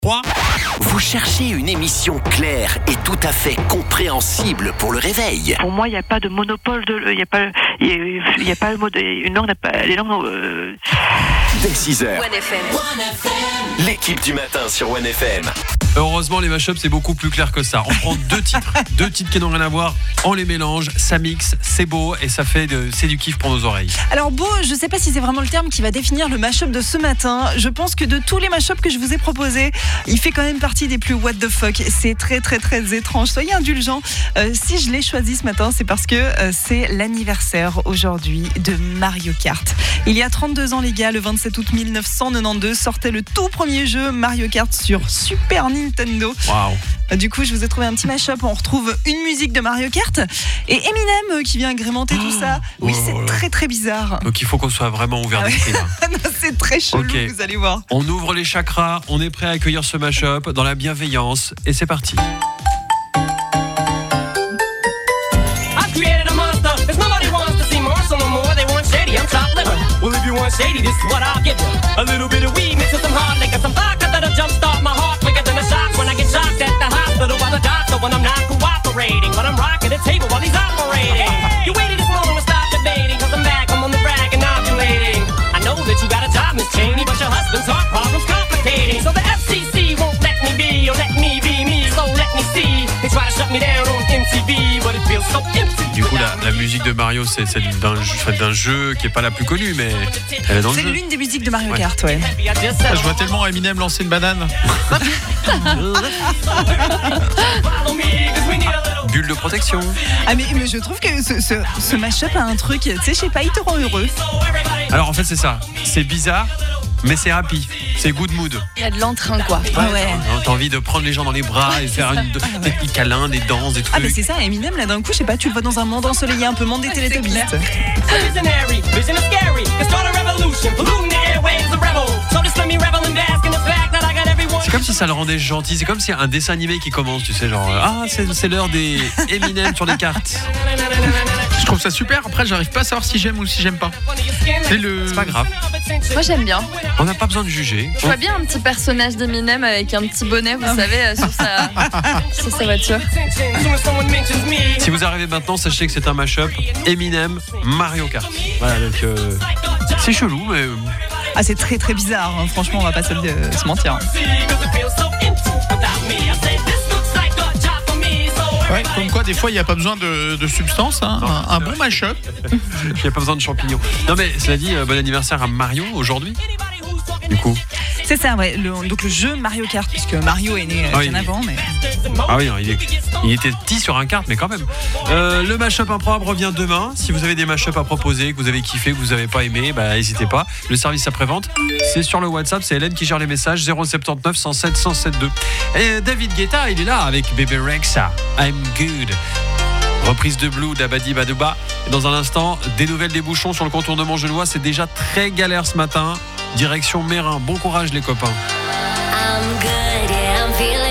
3. Vous cherchez une émission claire et tout à fait compréhensible pour le réveil. Pour moi, il n'y a pas de monopole il n'y a pas le mot une langue n'a pas les langues. Dès 6h. 1FM. L'équipe du matin sur 1FM. Heureusement, les mashups, c'est beaucoup plus clair que ça. On prend deux titres qui n'ont rien à voir, on les mélange, ça mixe, c'est beau et c'est du kiff pour nos oreilles. Alors beau, je sais pas si c'est vraiment le terme qui va définir le mashup de ce matin. Je pense que de tous les mashups que je vous ai proposés, il fait quand même partie des plus what the fuck. C'est très très très étrange. Soyez indulgents. Si je l'ai choisi ce matin, c'est parce que c'est l'anniversaire aujourd'hui de Mario Kart. Il y a 32 ans les gars, le 27 août 1992, sortait le tout premier jeu Mario Kart sur Super Nintendo. Waouh. Du coup, je vous ai trouvé un petit mashup. On retrouve une musique de Mario Kart et Eminem qui vient agrémenter tout ça. Oui, c'est très très bizarre. Donc il faut qu'on soit vraiment ouvert d'esprit. C'est très chelou, Ok. vous allez voir. On ouvre les chakras, on est prêt à accueillir ce mashup dans la bienveillance et c'est parti. Well, if you want shady, this is what I'll give you. A little bit of weed mixed with some hard liquor, some vodka that'll jumpstart my heart quicker than a shock when I get shocked at the hospital by the doctor when I'm not cooperating. But I'm rocking the table while he's operating. You waited this long to stop debating, cause I'm back, I'm on the rag and ovulating. I know that you got a job, Miss Cheney, but your husband's heart problem's complicating. So the FCC won't let me be, or let me be me, so let me see. They try to shut me down on MTV, but it feels so empty. Du coup, la musique de Mario, c'est celle d'un jeu qui est pas la plus connue, mais elle est dans le C'est jeu. l'une des musiques de Mario Kart, ouais. Je vois tellement Eminem lancer une banane. Bulle de protection. Ah mais je trouve que ce mashup a un truc, tu sais, je sais pas, il te rend heureux. Alors en fait, c'est ça. C'est bizarre, mais c'est happy. C'est good mood. Il y a de l'entrain, quoi. Ouais. T'as envie de prendre les gens dans les bras et faire des petits câlins, des danses, des trucs. Ah mais c'est ça, Eminem là d'un coup, je sais pas, tu le vois dans un monde ensoleillé, un peu monde des Teletubbies. C'est comme si ça le rendait gentil. C'est comme si un dessin animé qui commence, tu sais, genre c'est l'heure des Eminem sur les cartes. Je trouve ça super. Après, j'arrive pas à savoir si j'aime ou si j'aime pas. C'est pas grave. Moi, j'aime bien. On n'a pas besoin de juger. Je vois bien un petit personnage d'Eminem avec un petit bonnet, vous savez, sur sa voiture. Si vous arrivez maintenant, sachez que c'est un mashup Eminem Mario Kart. Voilà, donc c'est chelou, mais Ah c'est très très bizarre, hein. Franchement on va pas se mentir. Ouais, comme quoi, des fois, il n'y a pas besoin de substance. Hein. Un bon mashup. il n'y a pas besoin de champignons. Non mais cela dit, bon anniversaire à Mario aujourd'hui. Du coup. C'est ça, ouais. Donc le jeu Mario Kart, puisque Mario est né bien avant, mais. Ah oui, non, il était petit sur un kart, mais quand même. Le mashup improbable revient demain. Si vous avez des mashups à proposer, que vous avez kiffé, que vous n'avez pas aimé, n'hésitez pas. Le service après-vente, c'est sur le WhatsApp. C'est Hélène qui gère les messages. 079 107 107 2. Et David Guetta, il est là avec Bebe Rexha. I'm good. Reprise de Blue d'Abadi Badouba. Et dans un instant, des nouvelles des bouchons sur le contournement genevois. C'est déjà très galère ce matin. Direction Mérin. Bon courage les copains. I'm good, yeah, I'm feeling